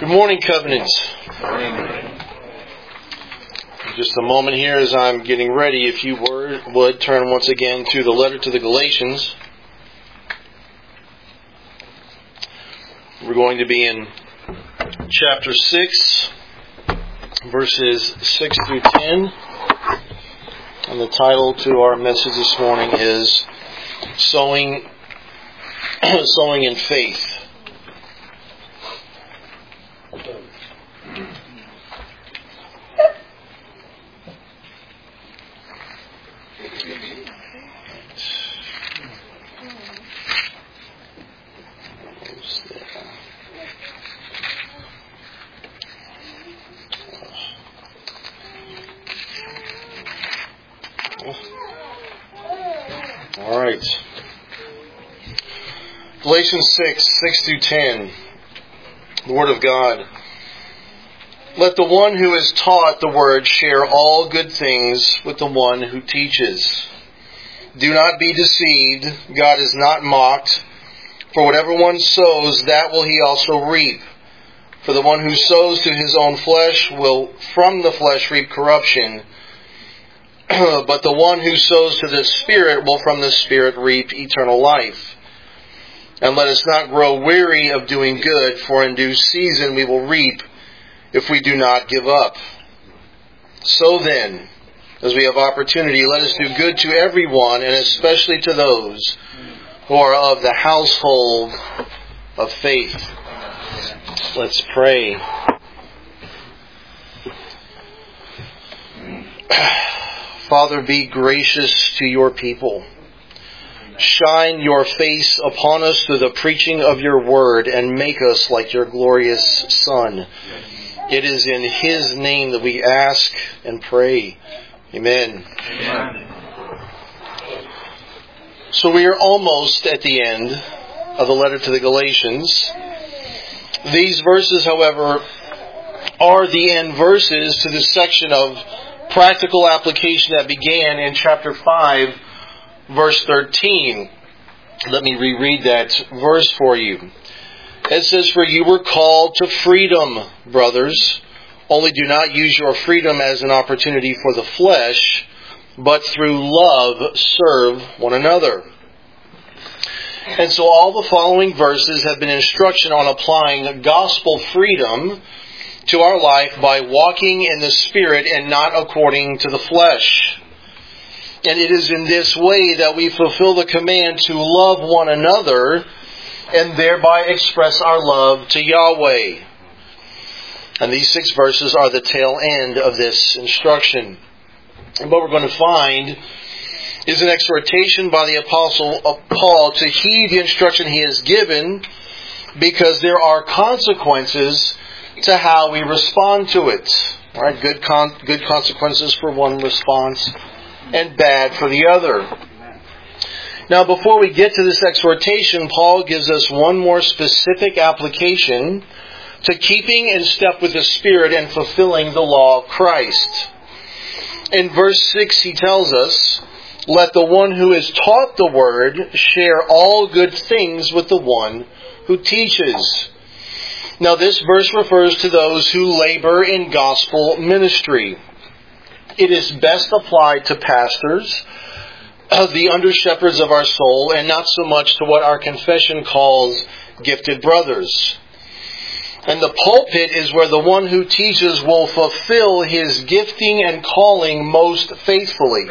Good morning, Covenant. Just a moment here as I'm getting ready, if you would turn once again to the letter to the Galatians. We're going to be in chapter 6, verses 6 through 10. And the title to our message this morning is Sowing in Faith. All right. Galatians 6 through 10. The Word of God. Let the one who is taught the Word share all good things with the one who teaches. Do not be deceived. God is not mocked. For whatever one sows, that will he also reap. For the one who sows to his own flesh will from the flesh reap corruption. But the one who sows to the Spirit will from the Spirit reap eternal life. And let us not grow weary of doing good, for in due season we will reap if we do not give up. So then, as we have opportunity, let us do good to everyone, and especially to those who are of the household of faith. Let's pray. Father, be gracious to your people. Shine your face upon us through the preaching of your word and make us like your glorious Son. It is in his name that we ask and pray. Amen. Amen. So we are almost at the end of the letter to the Galatians. These verses, however, are the end verses to the section of practical application that began in chapter 5, verse 13. Let me reread that verse for you. It says, "For you were called to freedom, brothers. Only do not use your freedom as an opportunity for the flesh, but through love serve one another." And so all the following verses have been instruction on applying gospel freedom to our life by walking in the Spirit and not according to the flesh. And it is in this way that we fulfill the command to love one another and thereby express our love to Yahweh. And these 6 verses are the tail end of this instruction. And what we're going to find is an exhortation by the Apostle Paul to heed the instruction he has given, because there are consequences to how we respond to it. All right, good consequences for one response and bad for the other. Now, before we get to this exhortation, Paul gives us one more specific application to keeping in step with the Spirit and fulfilling the law of Christ. In verse 6, he tells us, "Let the one who is taught the word share all good things with the one who teaches." Now, this verse refers to those who labor in gospel ministry. It is best applied to pastors, the under-shepherds of our soul, and not so much to what our confession calls gifted brothers. And the pulpit is where the one who teaches will fulfill his gifting and calling most faithfully.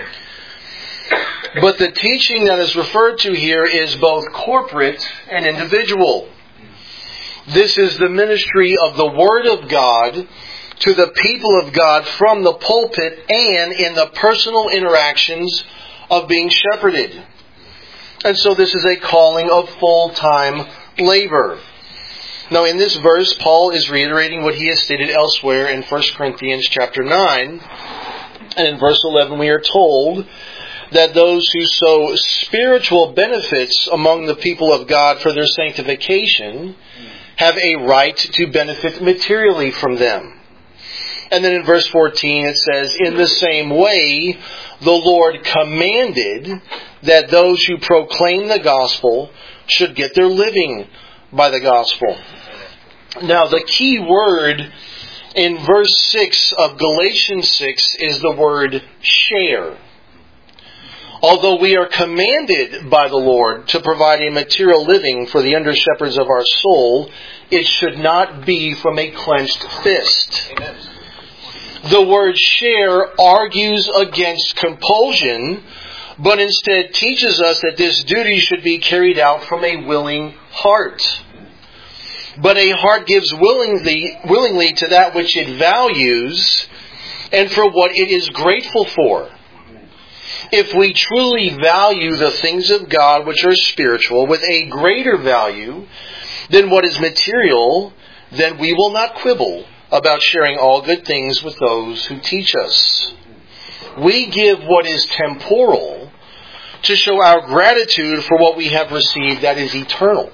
But the teaching that is referred to here is both corporate and individual. This is the ministry of the Word of God to the people of God from the pulpit and in the personal interactions of being shepherded. And so this is a calling of full-time labor. Now, in this verse, Paul is reiterating what he has stated elsewhere in 1 Corinthians chapter 9. And in verse 11 we are told that those who sow spiritual benefits among the people of God for their sanctification have a right to benefit materially from them. And then in verse 14 it says, "In the same way, the Lord commanded that those who proclaim the gospel should get their living by the gospel." Now, the key word in verse 6 of Galatians 6 is the word share. Although we are commanded by the Lord to provide a material living for the under-shepherds of our soul, it should not be from a clenched fist. Amen. The word share argues against compulsion, but instead teaches us that this duty should be carried out from a willing heart. But a heart gives willingly to that which it values and for what it is grateful for. If we truly value the things of God which are spiritual with a greater value than what is material, then we will not quibble about sharing all good things with those who teach us. We give what is temporal to show our gratitude for what we have received that is eternal.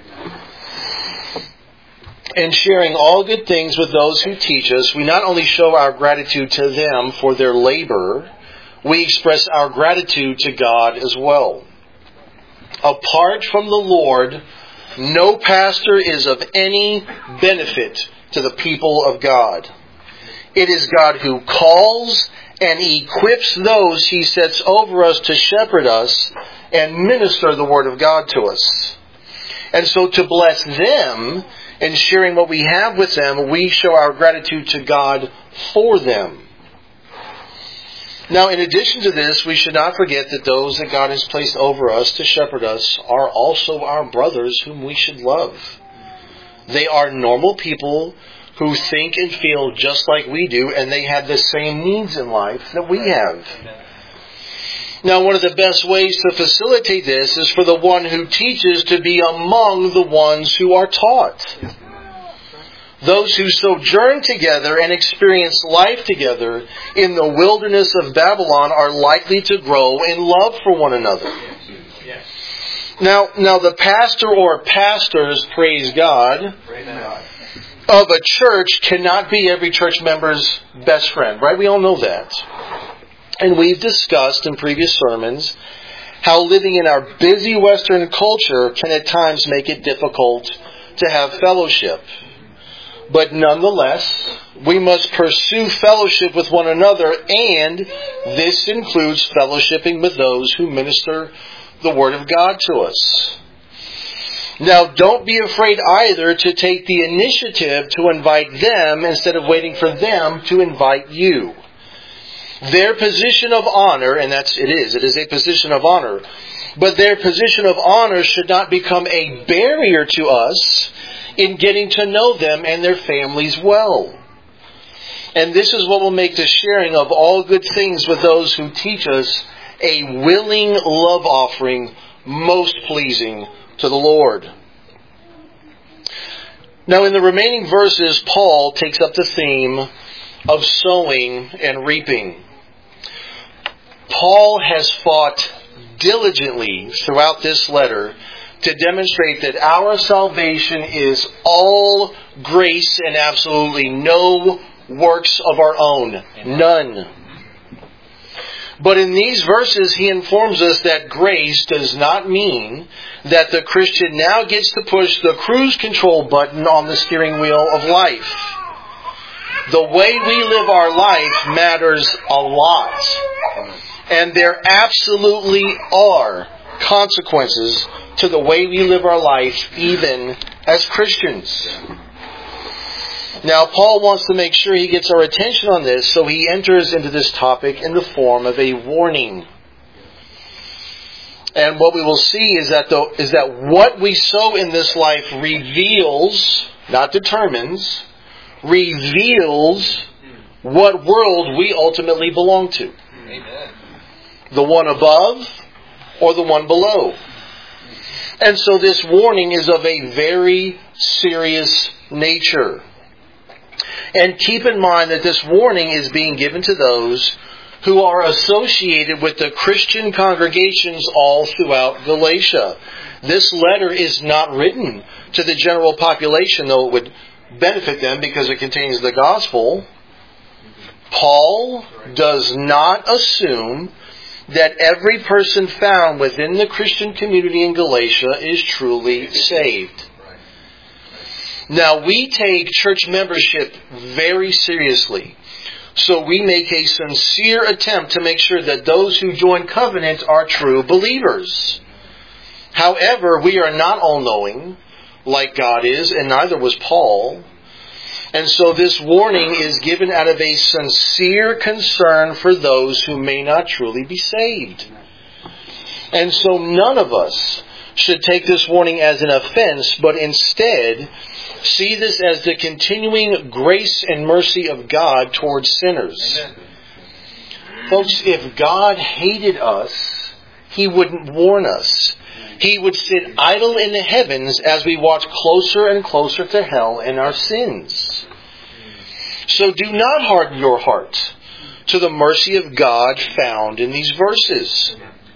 And sharing all good things with those who teach us, we not only show our gratitude to them for their labor, we express our gratitude to God as well. Apart from the Lord, no pastor is of any benefit to the people of God. It is God who calls and equips those He sets over us to shepherd us and minister the Word of God to us. And so to bless them and sharing what we have with them, we show our gratitude to God for them. Now, in addition to this, we should not forget that those that God has placed over us to shepherd us are also our brothers whom we should love. They are normal people who think and feel just like we do, and they have the same needs in life that we have. Now, one of the best ways to facilitate this is for the one who teaches to be among the ones who are taught. Those who sojourn together and experience life together in the wilderness of Babylon are likely to grow in love for one another. Now the pastor or pastors, praise God, of a church cannot be every church member's best friend, right? We all know that. And we've discussed in previous sermons how living in our busy Western culture can at times make it difficult to have fellowship. But nonetheless, we must pursue fellowship with one another, and this includes fellowshipping with those who minister the Word of God to us. Now, don't be afraid either to take the initiative to invite them instead of waiting for them to invite you. Their position of honor, and it is a position of honor, but their position of honor should not become a barrier to us in getting to know them and their families well. And this is what will make the sharing of all good things with those who teach us a willing love offering most pleasing to the Lord. Now, in the remaining verses, Paul takes up the theme of sowing and reaping. Paul has fought diligently throughout this letter to demonstrate that our salvation is all grace and absolutely no works of our own. None. But in these verses, he informs us that grace does not mean that the Christian now gets to push the cruise control button on the steering wheel of life. The way we live our life matters a lot. And there absolutely are consequences to the way we live our life, even as Christians. Now, Paul wants to make sure he gets our attention on this, so he enters into this topic in the form of a warning. And what we will see is that what we sow in this life reveals, not determines, reveals what world we ultimately belong to. Amen. The one above or the one below. And so this warning is of a very serious nature. And keep in mind that this warning is being given to those who are associated with the Christian congregations all throughout Galatia. This letter is not written to the general population, though it would benefit them because it contains the gospel. Paul does not assume that every person found within the Christian community in Galatia is truly saved. Now, we take church membership very seriously. So we make a sincere attempt to make sure that those who join covenant are true believers. However, we are not all-knowing like God is, and neither was Paul. And so this warning is given out of a sincere concern for those who may not truly be saved. And so none of us should take this warning as an offense, but instead see this as the continuing grace and mercy of God towards sinners. Amen. Folks, if God hated us, He wouldn't warn us. He would sit idle in the heavens as we walk closer and closer to hell and our sins. So do not harden your heart to the mercy of God found in these verses.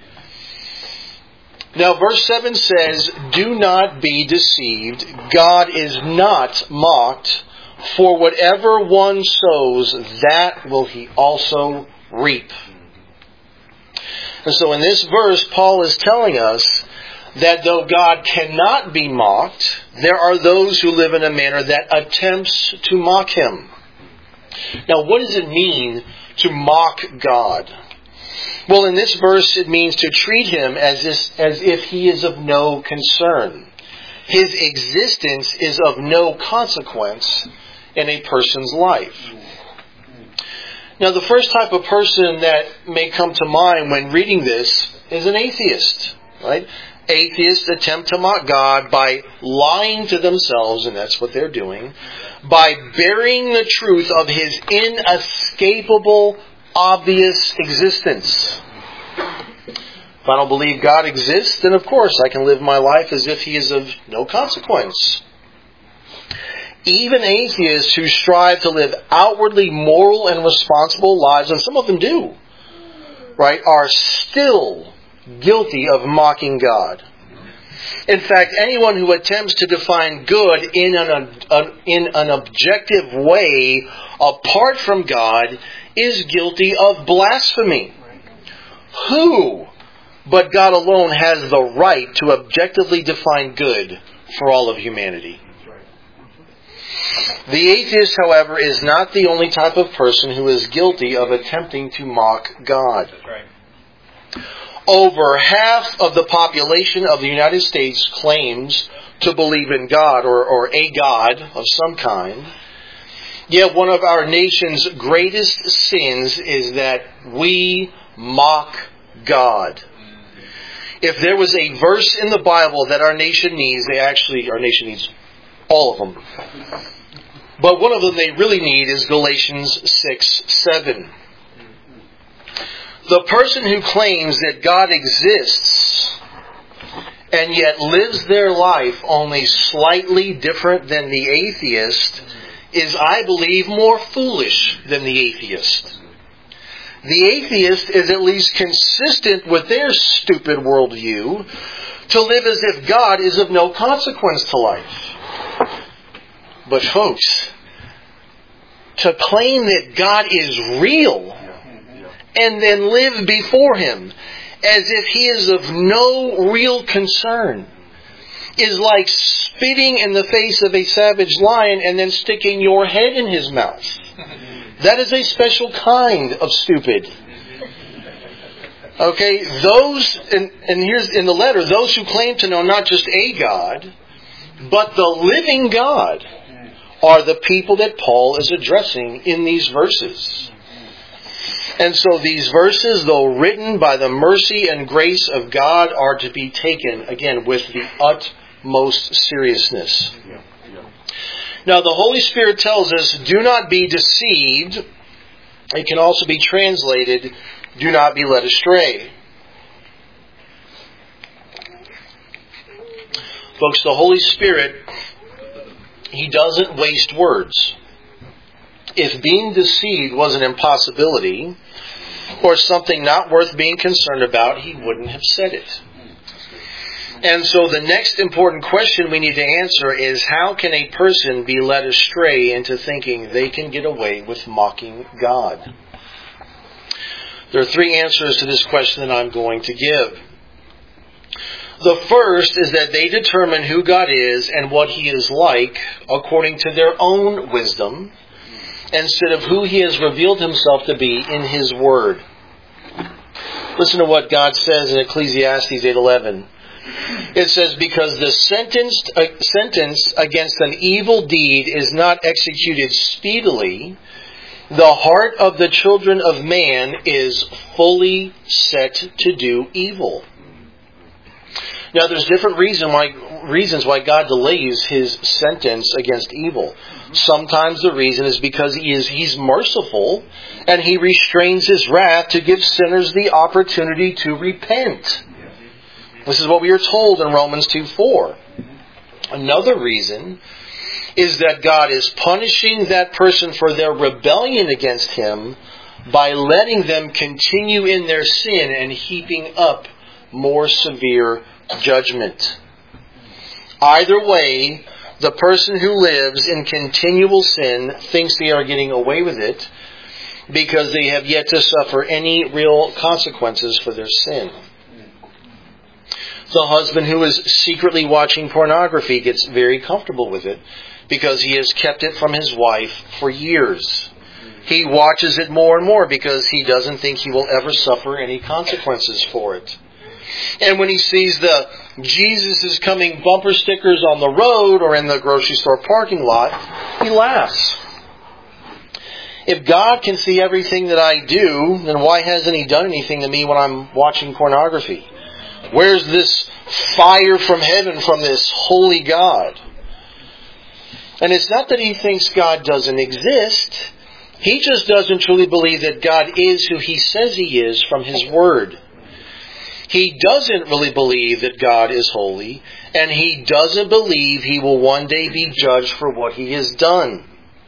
Now, verse 7 says, "Do not be deceived. God is not mocked. For whatever one sows, that will he also reap." And so in this verse, Paul is telling us that though God cannot be mocked, there are those who live in a manner that attempts to mock Him. Now, what does it mean to mock God? Well, in this verse, it means to treat Him as if He is of no concern. His existence is of no consequence in a person's life. Now, the first type of person that may come to mind when reading this is an atheist, right? Atheists attempt to mock God by lying to themselves, and that's what they're doing, by burying the truth of His inescapable, obvious existence. If I don't believe God exists, then of course I can live my life as if He is of no consequence. Even atheists who strive to live outwardly moral and responsible lives, and some of them do, right, are still guilty of mocking God. In fact, anyone who attempts to define good in an objective way apart from God is guilty of blasphemy. Who but God alone has the right to objectively define good for all of humanity? The atheist, however, is not the only type of person who is guilty of attempting to mock God. Over half of the population of the United States claims to believe in God or a God of some kind. Yet one of our nation's greatest sins is that we mock God. If there was a verse in the Bible that our nation needs, our nation needs all of them. But one of them they really need is Galatians 6:7. The person who claims that God exists and yet lives their life only slightly different than the atheist is, I believe, more foolish than the atheist. The atheist is at least consistent with their stupid worldview to live as if God is of no consequence to life. But folks, to claim that God is real and then live before Him as if He is of no real concern is like spitting in the face of a savage lion and then sticking your head in his mouth. That is a special kind of stupid. Okay, and here's in the letter, those who claim to know not just a God, but the living God are the people that Paul is addressing in these verses. And so these verses, though written by the mercy and grace of God, are to be taken, again, with the utmost seriousness. Now, the Holy Spirit tells us, do not be deceived. It can also be translated, do not be led astray. Folks, the Holy Spirit, He doesn't waste words. If being deceived was an impossibility or something not worth being concerned about, He wouldn't have said it. And so the next important question we need to answer is, how can a person be led astray into thinking they can get away with mocking God? There are three answers to this question that I'm going to give. The first is that they determine who God is and what He is like according to their own wisdom, instead of who He has revealed Himself to be in His Word. Listen to what God says in Ecclesiastes 8:11. It says, because the sentence against an evil deed is not executed speedily, the heart of the children of man is fully set to do evil. Now, there's different reasons why God delays His sentence against evil. Sometimes the reason is because He's merciful and He restrains His wrath to give sinners the opportunity to repent. This is what we are told in Romans 2:4. Another reason is that God is punishing that person for their rebellion against Him by letting them continue in their sin and heaping up more severe judgment. Either way, the person who lives in continual sin thinks they are getting away with it because they have yet to suffer any real consequences for their sin. The husband who is secretly watching pornography gets very comfortable with it because he has kept it from his wife for years. He watches it more and more because he doesn't think he will ever suffer any consequences for it. And when he sees the Jesus is coming bumper stickers on the road or in the grocery store parking lot, he laughs. If God can see everything that I do, then why hasn't He done anything to me when I'm watching pornography? Where's this fire from heaven from this holy God? And it's not that he thinks God doesn't exist. He just doesn't truly believe that God is who He says He is from His Word. He doesn't really believe that God is holy, and he doesn't believe He will one day be judged for what He has done.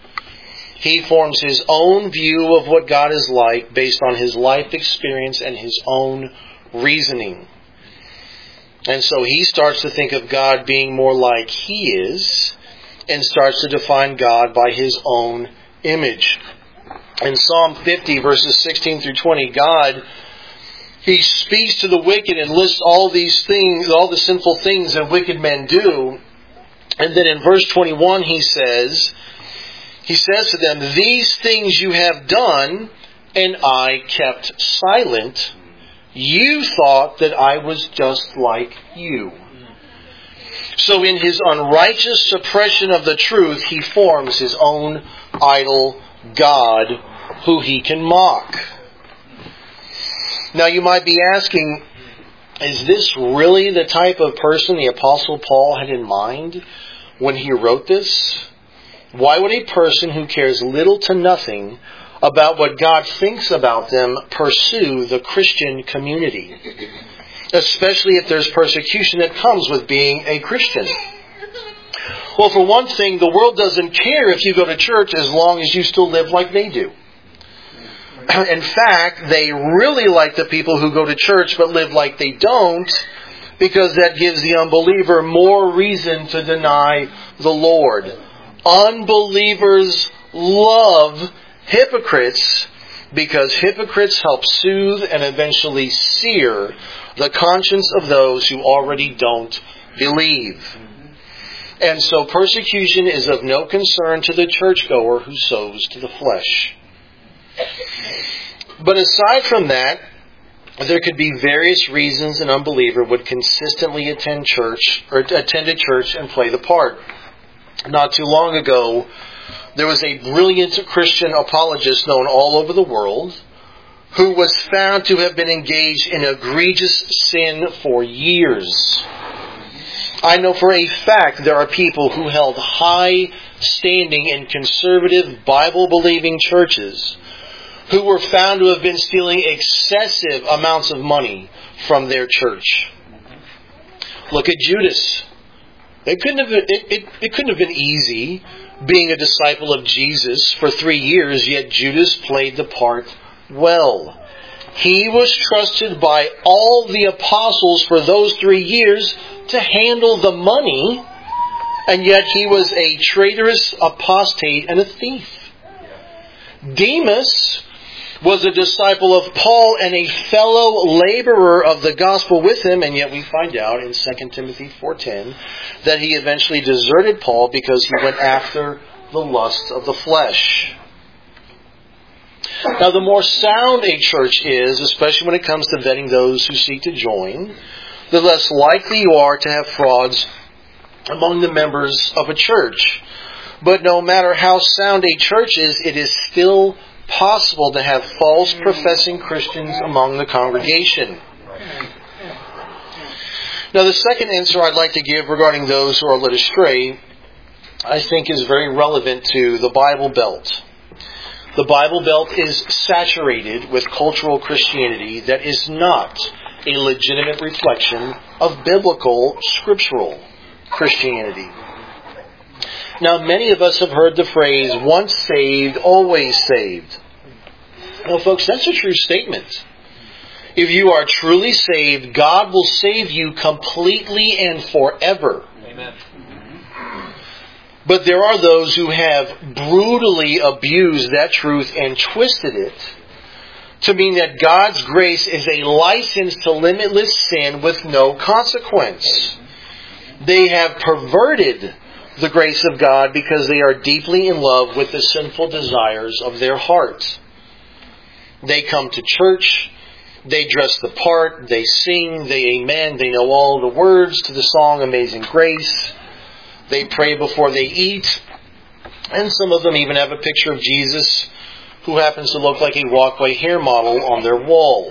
He forms his own view of what God is like based on his life experience and his own reasoning. And so he starts to think of God being more like He is, and starts to define God by His own image. In Psalm 50, verses 16 through 20, God, He speaks to the wicked and lists all these things, all the sinful things that wicked men do. And then in verse 21, He says to them, these things you have done, and I kept silent. You thought that I was just like you. So in his unrighteous suppression of the truth, he forms his own idol God who he can mock. Now you might be asking, is this really the type of person the Apostle Paul had in mind when he wrote this? Why would a person who cares little to nothing about what God thinks about them pursue the Christian community? Especially if there's persecution that comes with being a Christian. Well, for one thing, the world doesn't care if you go to church as long as you still live like they do. In fact, they really like the people who go to church but live like they don't, because that gives the unbeliever more reason to deny the Lord. Unbelievers love hypocrites because hypocrites help soothe and eventually sear the conscience of those who already don't believe. And so persecution is of no concern to the churchgoer who sows to the flesh. But aside from that, there could be various reasons an unbeliever would consistently attend a church and play the part. Not too long ago, there was a brilliant Christian apologist known all over the world who was found to have been engaged in egregious sin for years. I know for a fact there are people who held high standing in conservative Bible-believing churches who were found to have been stealing excessive amounts of money from their church. Look at Judas. It couldn't have been easy being a disciple of Jesus for 3 years, yet Judas played the part well. He was trusted by all the apostles for those 3 years to handle the money, and yet he was a traitorous apostate and a thief. Demas was a disciple of Paul and a fellow laborer of the gospel with him, and yet we find out in 2 Timothy 4:10 that he eventually deserted Paul because he went after the lusts of the flesh. Now, the more sound a church is, especially when it comes to vetting those who seek to join, the less likely you are to have frauds among the members of a church. But no matter how sound a church is, it is still possible to have false professing Christians among the congregation. Now, the second answer I'd like to give regarding those who are led astray, I think, is very relevant to the Bible Belt. The Bible Belt is saturated with cultural Christianity that is not a legitimate reflection of biblical, scriptural Christianity. Now, many of us have heard the phrase, once saved, always saved. Well, folks, that's a true statement. If you are truly saved, God will save you completely and forever. Amen. But there are those who have brutally abused that truth and twisted it to mean that God's grace is a license to limitless sin with no consequence. They have perverted the grace of God because they are deeply in love with the sinful desires of their heart. They come to church, they dress the part, they sing, they amen, they know all the words to the song Amazing Grace. They pray before they eat. And some of them even have a picture of Jesus who happens to look like a walkway hair model on their wall.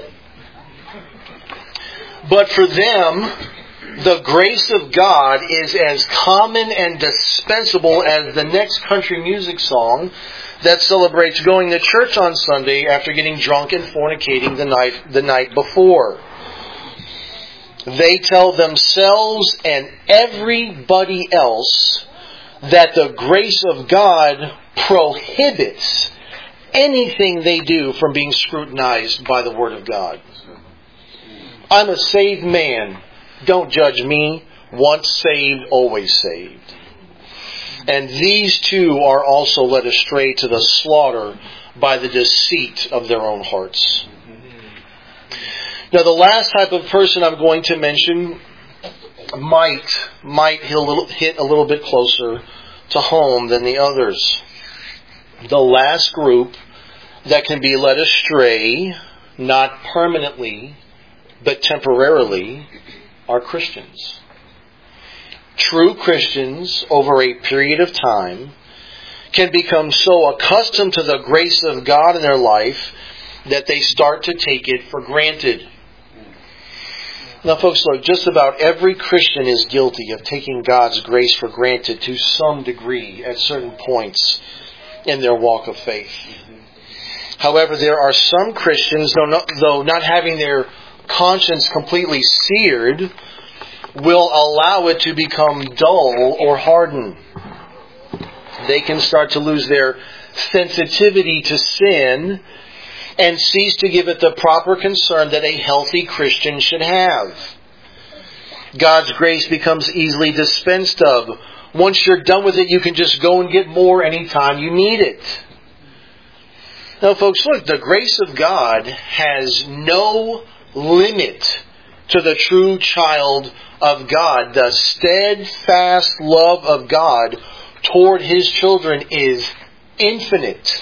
But for them, the grace of God is as common and dispensable as the next country music song that celebrates going to church on Sunday after getting drunk and fornicating the night before. They tell themselves and everybody else that the grace of God prohibits anything they do from being scrutinized by the Word of God. I'm a saved man. Don't judge me. Once saved, always saved. And these too are also led astray to the slaughter by the deceit of their own hearts. Now, the last type of person I'm going to mention might hit a little bit closer to home than the others. The last group that can be led astray, not permanently, but temporarily, are Christians. True Christians, over a period of time, can become so accustomed to the grace of God in their life that they start to take it for granted. Now, folks, look, just about every Christian is guilty of taking God's grace for granted to some degree at certain points in their walk of faith. However, there are some Christians, though not having their conscience completely seared, will allow it to become dull or harden. They can start to lose their sensitivity to sin and cease to give it the proper concern that a healthy Christian should have. God's grace becomes easily dispensed of. Once you're done with it, you can just go and get more anytime you need it. Now, folks, look, the grace of God has no limit to the true child of God. The steadfast love of God toward His children is infinite.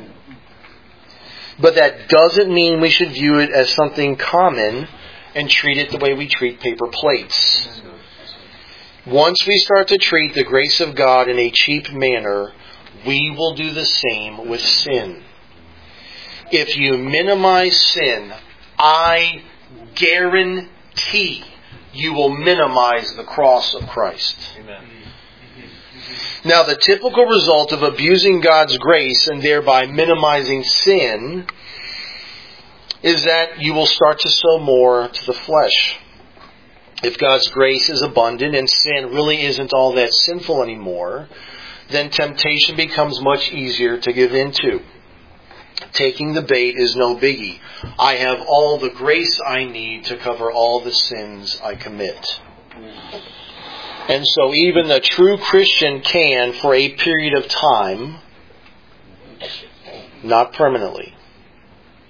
But that doesn't mean we should view it as something common and treat it the way we treat paper plates. Once we start to treat the grace of God in a cheap manner, we will do the same with sin. If you minimize sin, I guarantee you will minimize the cross of Christ. Amen. Now, the typical result of abusing God's grace and thereby minimizing sin is that you will start to sow more to the flesh. If God's grace is abundant and sin really isn't all that sinful anymore, then temptation becomes much easier to give into. Taking the bait is no biggie. I have all the grace I need to cover all the sins I commit. And so even the true Christian can, for a period of time, not permanently,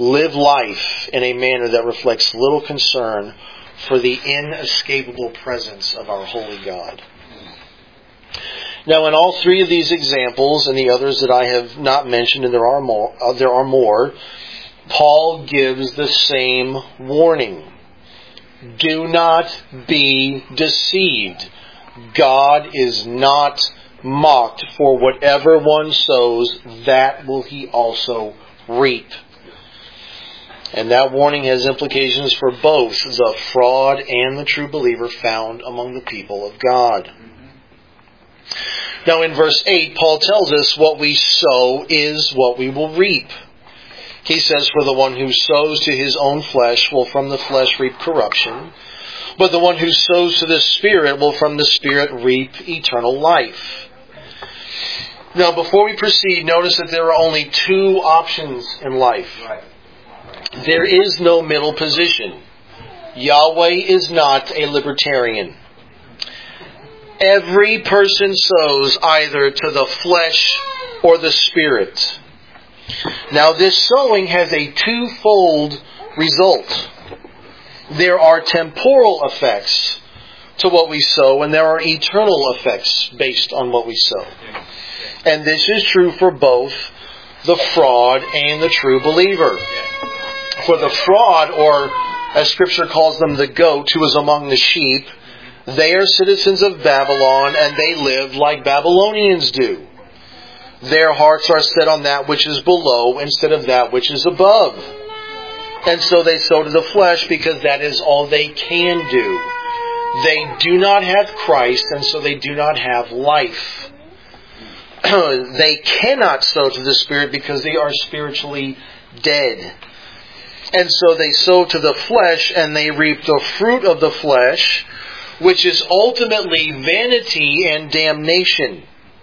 live life in a manner that reflects little concern for the inescapable presence of our holy God. Now, in all three of these examples and the others that I have not mentioned, and there are more, Paul gives the same warning. Do not be deceived. God is not mocked, for whatever one sows, that will he also reap. And that warning has implications for both the fraud and the true believer found among the people of God. Now in verse 8, Paul tells us what we sow is what we will reap. He says, for the one who sows to his own flesh will from the flesh reap corruption, but the one who sows to the Spirit will from the Spirit reap eternal life. Now before we proceed, notice that there are only two options in life. Right. There is no middle position. Yahweh is not a libertarian. Every person sows either to the flesh or the Spirit. Now this sowing has a twofold result. There are temporal effects to what we sow, and there are eternal effects based on what we sow. And this is true for both the fraud and the true believer. For the fraud, or as Scripture calls them, the goat who is among the sheep, they are citizens of Babylon, and they live like Babylonians do. Their hearts are set on that which is below instead of that which is above. And so they sow to the flesh because that is all they can do. They do not have Christ, and so they do not have life. They cannot sow to the Spirit because they are spiritually dead. And so they sow to the flesh, and they reap the fruit of the flesh, which is ultimately vanity and damnation.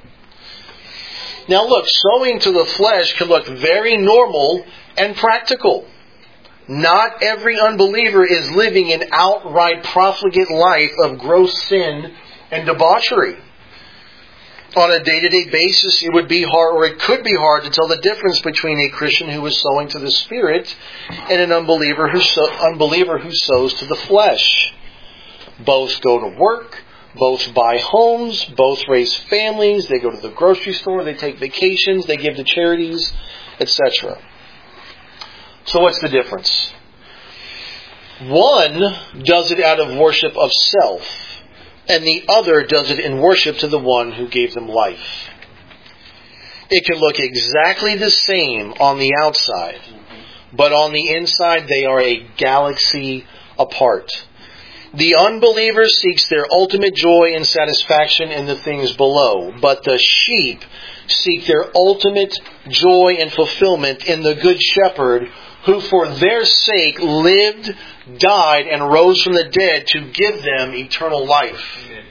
Now look, sowing to the flesh can look very normal and practical. Not every unbeliever is living an outright profligate life of gross sin and debauchery. On a day-to-day basis, it would be hard, or it could be hard, to tell the difference between a Christian who is sowing to the Spirit and an unbeliever who sows to the flesh. Both go to work, both buy homes, both raise families, they go to the grocery store, they take vacations, they give to charities, etc. So what's the difference? One does it out of worship of self, and the other does it in worship to the one who gave them life. It can look exactly the same on the outside, but on the inside they are a galaxy apart. The unbeliever seeks their ultimate joy and satisfaction in the things below, but the sheep seek their ultimate joy and fulfillment in the Good Shepherd, who for their sake lived, died, and rose from the dead to give them eternal life. Amen.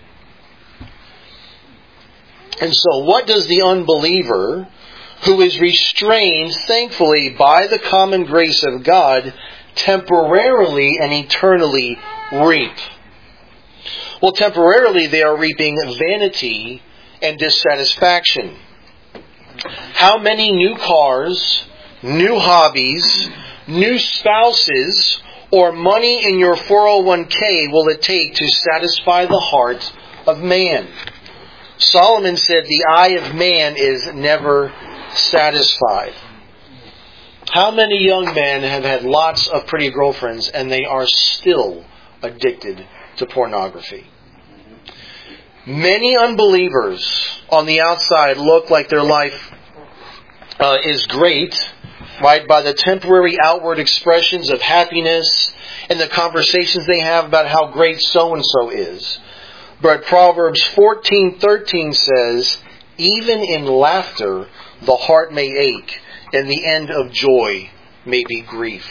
And so what does the unbeliever, who is restrained, thankfully, by the common grace of God, temporarily and eternally reap? Well, temporarily they are reaping vanity and dissatisfaction. How many new cars, new hobbies, new spouses, or money in your 401k will it take to satisfy the heart of man? Solomon said the eye of man is never satisfied. How many young men have had lots of pretty girlfriends and they are still addicted to pornography? Many unbelievers on the outside look like their life is great, right, by the temporary outward expressions of happiness and the conversations they have about how great so-and-so is. But Proverbs 14:13 says, even in laughter the heart may ache, and the end of joy may be grief.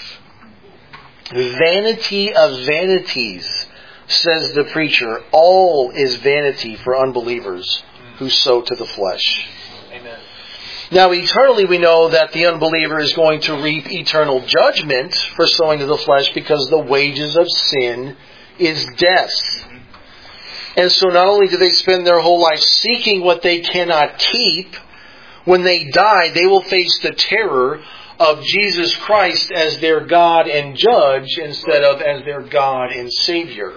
Vanity of vanities, says the preacher, all is vanity for unbelievers who sow to the flesh. Amen. Now, eternally we know that the unbeliever is going to reap eternal judgment for sowing to the flesh, because the wages of sin is death. And so not only do they spend their whole life seeking what they cannot keep, when they die they will face the terror of Jesus Christ as their God and judge instead of as their God and Savior.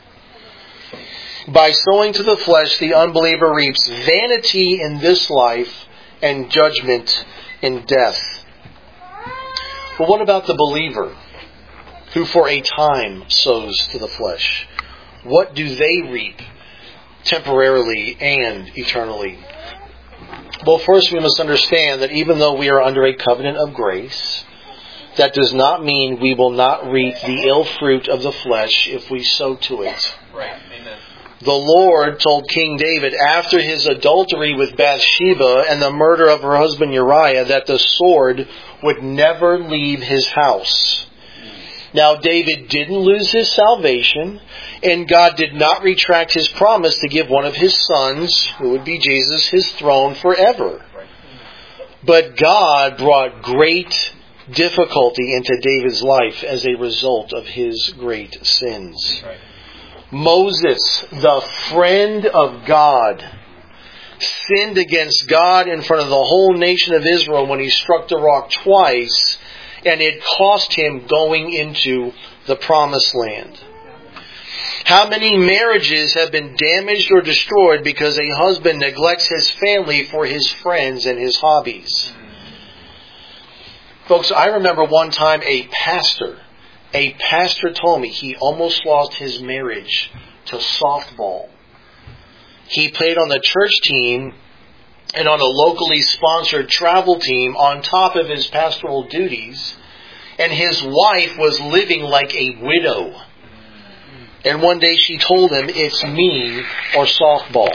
By sowing to the flesh, the unbeliever reaps vanity in this life and judgment in death. But what about the believer who for a time sows to the flesh? What do they reap temporarily and eternally? Well, first we must understand that even though we are under a covenant of grace, that does not mean we will not reap the ill fruit of the flesh if we sow to it. Right. Amen. The Lord told King David after his adultery with Bathsheba and the murder of her husband Uriah that the sword would never leave his house. Now, David didn't lose his salvation, and God did not retract his promise to give one of his sons, who would be Jesus, his throne forever. But God brought great difficulty into David's life as a result of his great sins. Moses, the friend of God, sinned against God in front of the whole nation of Israel when he struck the rock twice, and it cost him going into the promised land. How many marriages have been damaged or destroyed because a husband neglects his family for his friends and his hobbies? Folks, I remember one time a pastor told me he almost lost his marriage to softball. He played on the church team and on a locally sponsored travel team on top of his pastoral duties, and his wife was living like a widow. And one day she told him, "It's me or softball."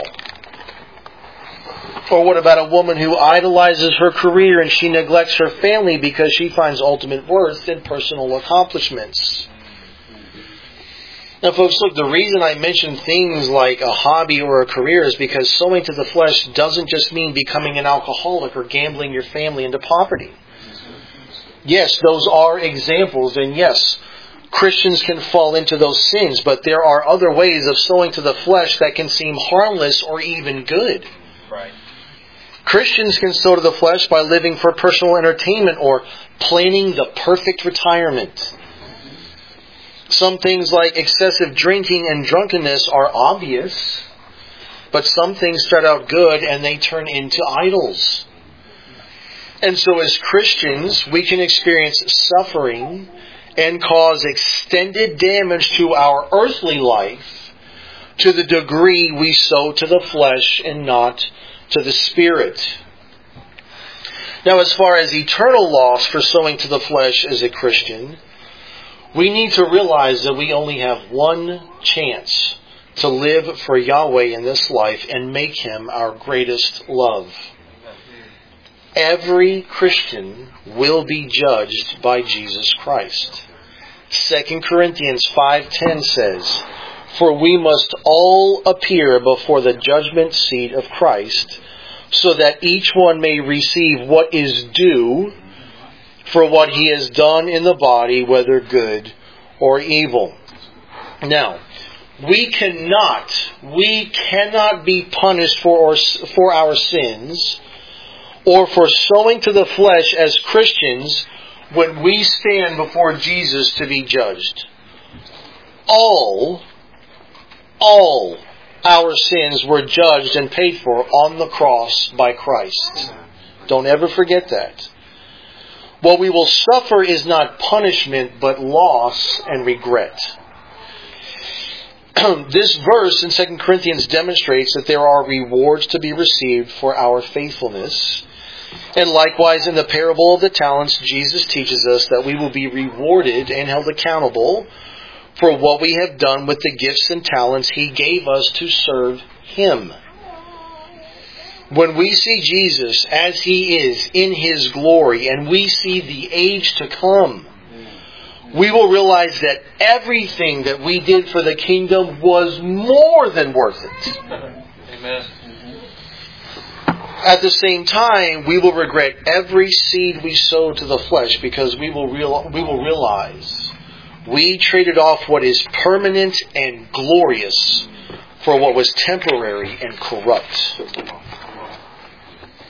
Or what about a woman who idolizes her career and she neglects her family because she finds ultimate worth in personal accomplishments? Now, folks, look, the reason I mention things like a hobby or a career is because sowing to the flesh doesn't just mean becoming an alcoholic or gambling your family into poverty. Yes, those are examples, and yes, Christians can fall into those sins, but there are other ways of sowing to the flesh that can seem harmless or even good. Right. Christians can sow to the flesh by living for personal entertainment or planning the perfect retirement. Some things like excessive drinking and drunkenness are obvious, but some things start out good and they turn into idols. And so as Christians, we can experience suffering and cause extended damage to our earthly life to the degree we sow to the flesh and not to the Spirit. Now, as far as eternal loss for sowing to the flesh as a Christian, we need to realize that we only have one chance to live for Yahweh in this life and make Him our greatest love. Every Christian will be judged by Jesus Christ. 2 Corinthians 5:10 says, "For we must all appear before the judgment seat of Christ, so that each one may receive what is due for what he has done in the body, whether good or evil." Now, we cannot be punished for our sins or for sowing to the flesh as Christians when we stand before Jesus to be judged. All our sins were judged and paid for on the cross by Christ. Don't ever forget that. What we will suffer is not punishment, but loss and regret. This verse in 2 Corinthians demonstrates that there are rewards to be received for our faithfulness. And likewise, in the parable of the talents, Jesus teaches us that we will be rewarded and held accountable for what we have done with the gifts and talents He gave us to serve Him. When we see Jesus as He is in His glory and we see the age to come, we will realize that everything that we did for the kingdom was more than worth it. Amen. At the same time, we will regret every seed we sowed to the flesh because we will realize we traded off what is permanent and glorious for what was temporary and corrupt.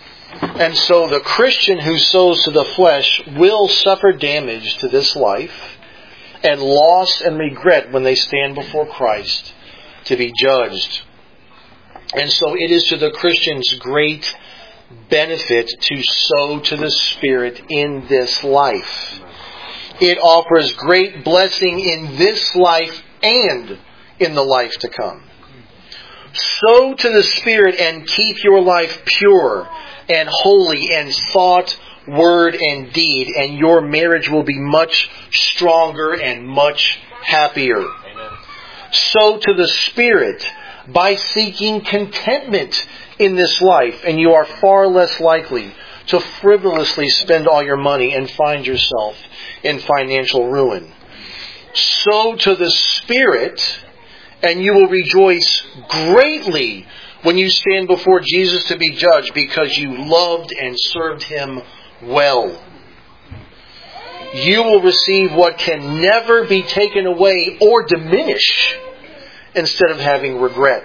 And so the Christian who sows to the flesh will suffer damage to this life and loss and regret when they stand before Christ to be judged. And so it is to the Christian's great benefit to sow to the Spirit in this life. It offers great blessing in this life and in the life to come. Sow to the Spirit and keep your life pure and holy in thought, word, and deed, and your marriage will be much stronger and much happier. Amen. Sow to the Spirit by seeking contentment in this life, and you are far less likely to frivolously spend all your money and find yourself in financial ruin. Sow to the Spirit, and you will rejoice greatly when you stand before Jesus to be judged, because you loved and served Him well. You will receive what can never be taken away or diminish, instead of having regret.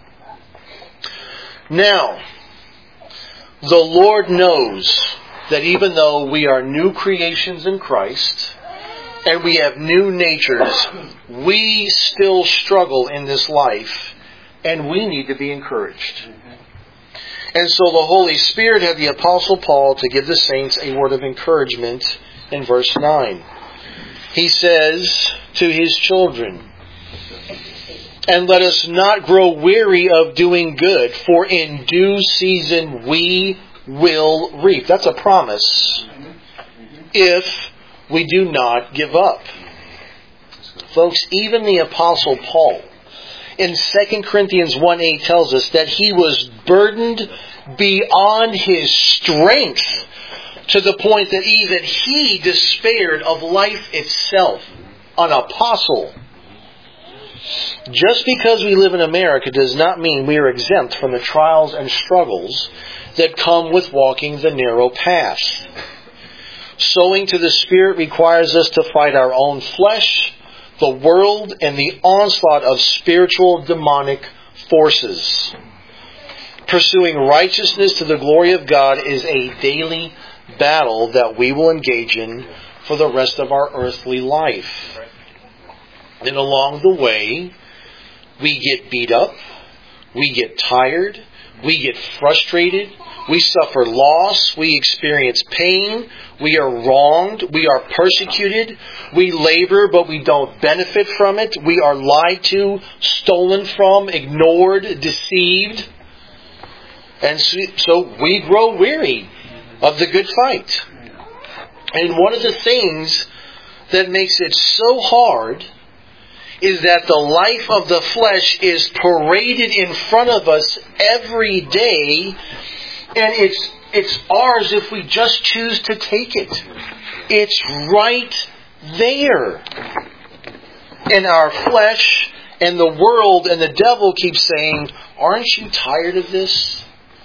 Now, the Lord knows that even though we are new creations in Christ and we have new natures, we still struggle in this life, and we need to be encouraged. And so the Holy Spirit had the Apostle Paul to give the saints a word of encouragement in verse 9. He says to his children, "And let us not grow weary of doing good, for in due season we will reap." That's a promise. If we do not give up. Folks, even the Apostle Paul in 2 Corinthians 1:8 tells us that he was burdened beyond his strength, to the point that even he despaired of life itself. An apostle. Just because we live in America does not mean we are exempt from the trials and struggles that come with walking the narrow path. Sowing to the Spirit requires us to fight our own flesh, the world, and the onslaught of spiritual demonic forces. Pursuing righteousness to the glory of God is a daily battle that we will engage in for the rest of our earthly life. And along the way, we get beat up, we get tired, we get frustrated, we suffer loss, we experience pain, we are wronged, we are persecuted, we labor but we don't benefit from it, we are lied to, stolen from, ignored, deceived. And so we grow weary of the good fight. And one of the things that makes it so hard is that the life of the flesh is paraded in front of us every day, and it's ours if we just choose to take it. It's right there. And our flesh and the world and the devil keep saying, "Aren't you tired of this?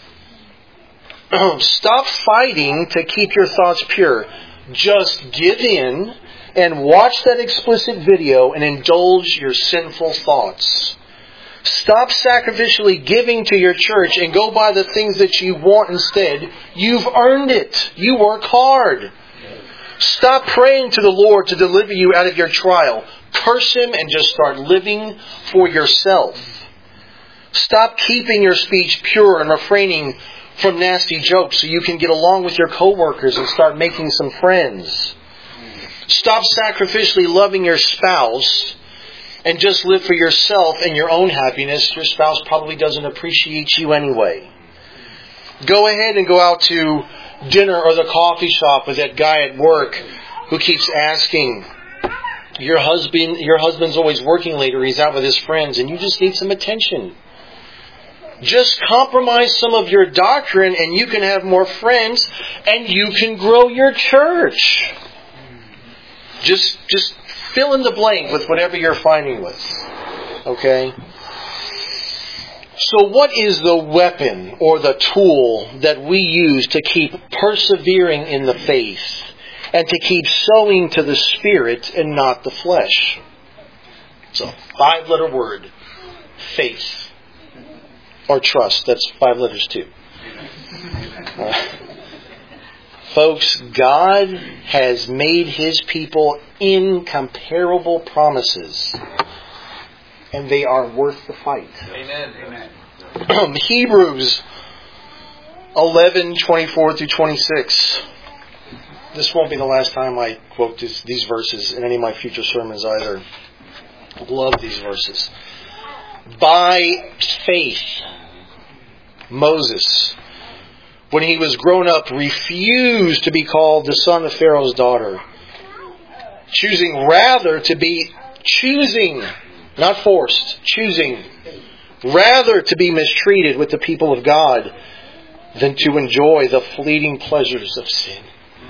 Stop fighting to keep your thoughts pure. Just give in and watch that explicit video and indulge your sinful thoughts. Stop sacrificially giving to your church and go buy the things that you want instead. You've earned it. You work hard. Stop praying to the Lord to deliver you out of your trial. Curse Him and just start living for yourself. Stop keeping your speech pure and refraining from nasty jokes so you can get along with your coworkers and start making some friends. Stop sacrificially loving your spouse and just live for yourself and your own happiness. Your spouse probably doesn't appreciate you anyway. Go ahead and go out to dinner or the coffee shop with that guy at work who keeps asking, your husband's always working late or he's out with his friends and you just need some attention. Just compromise some of your doctrine and you can have more friends and you can grow your church. Just fill in the blank with whatever you're finding with. Okay? So what is the weapon or the tool that we use to keep persevering in the faith and to keep sowing to the Spirit and not the flesh? It's a 5-letter word. Faith. Or trust. That's 5 letters too. Folks, God has made His people incomparable promises, and they are worth the fight. Amen. Hebrews 11:24 through 26. This won't be the last time I quote these verses in any of my future sermons either. I love these verses. By faith, Moses, when he was grown up, refused to be called the son of Pharaoh's daughter, choosing, not forced, choosing rather to be mistreated with the people of God than to enjoy the fleeting pleasures of sin.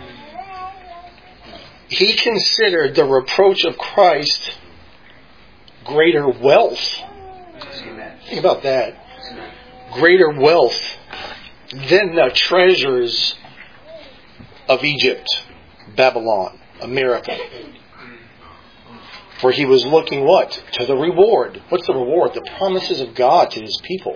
He considered the reproach of Christ greater wealth. Think about that. Greater wealth than the treasures of Egypt, Babylon, America. For he was looking what? To the reward. What's the reward? The promises of God to His people.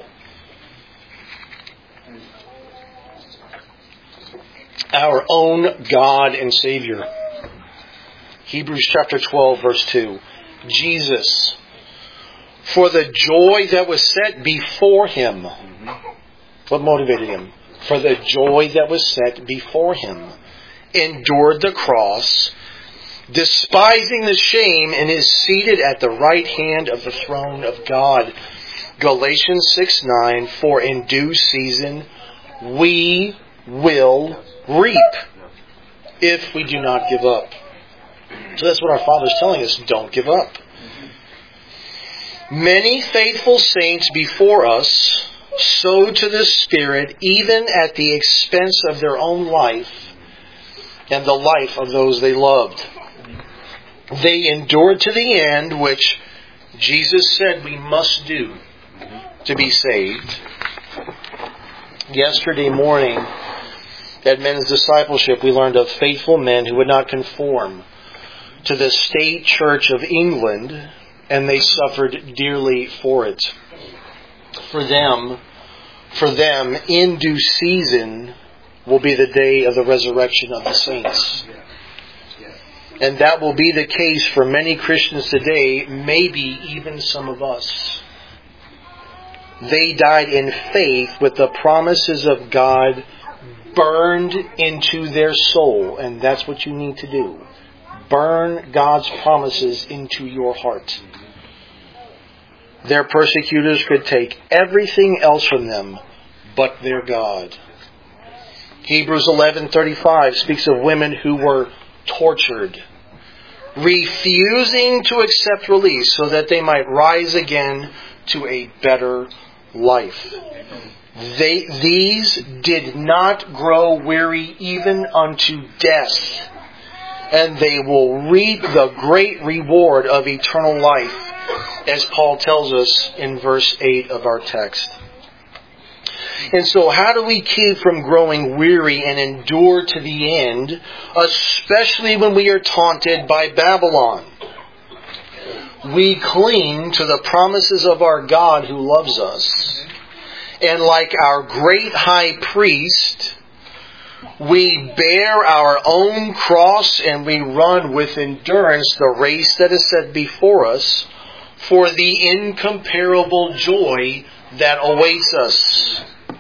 Our own God and Savior. Hebrews chapter 12, verse 2. Jesus, for the joy that was set before Him. What motivated Him? For the joy that was set before Him, endured the cross, despising the shame, and is seated at the right hand of the throne of God. Galatians 6:9, for in due season we will reap if we do not give up. So that's what our Father's telling us. Don't give up. Many faithful saints before us sowed to the Spirit even at the expense of their own life and the life of those they loved. They endured to the end, which Jesus said we must do to be saved. Yesterday morning at Men's Discipleship, we learned of faithful men who would not conform to the state church of England, and they suffered dearly for it. For them, in due season will be the day of the resurrection of the saints. And that will be the case for many Christians today, maybe even some of us. They died in faith with the promises of God burned into their soul, and that's what you need to do. Burn God's promises into your heart. Their persecutors could take everything else from them but their God. Hebrews 11:35 speaks of women who were tortured, refusing to accept release so that they might rise again to a better life. These did not grow weary even unto death, and they will reap the great reward of eternal life, as Paul tells us in verse 8 of our text. And so how do we keep from growing weary and endure to the end, especially when we are taunted by Babylon? We cling to the promises of our God who loves us. And like our great high priest, we bear our own cross and we run with endurance the race that is set before us for the incomparable joy that awaits us.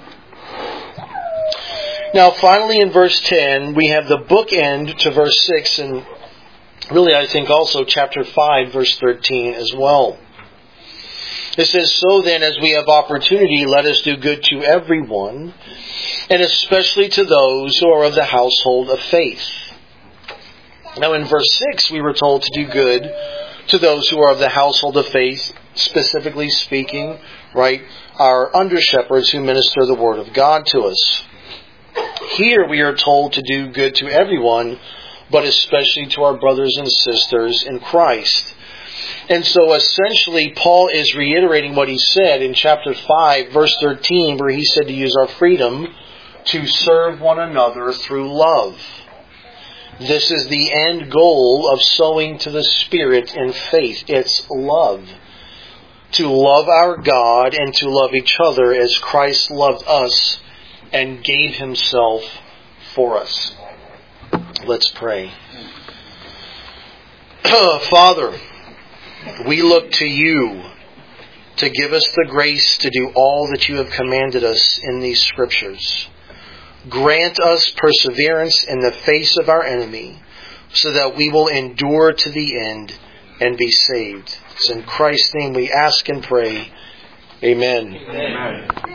Now finally in verse 10, we have the bookend to verse 6, and really I think also chapter 5, verse 13 as well. It says, so then as we have opportunity, let us do good to everyone, and especially to those who are of the household of faith. Now in verse 6, we were told to do good to those who are of the household of faith, specifically speaking, right, our under-shepherds who minister the Word of God to us. Here we are told to do good to everyone, but especially to our brothers and sisters in Christ. And so essentially Paul is reiterating what he said in chapter 5, verse 13, where he said to use our freedom to serve one another through love. This is the end goal of sowing to the Spirit in faith. It's love. To love our God and to love each other as Christ loved us and gave Himself for us. Let's pray. Father, we look to You to give us the grace to do all that You have commanded us in these Scriptures. Grant us perseverance in the face of our enemy, so that we will endure to the end and be saved. It's in Christ's name we ask and pray. Amen. Amen.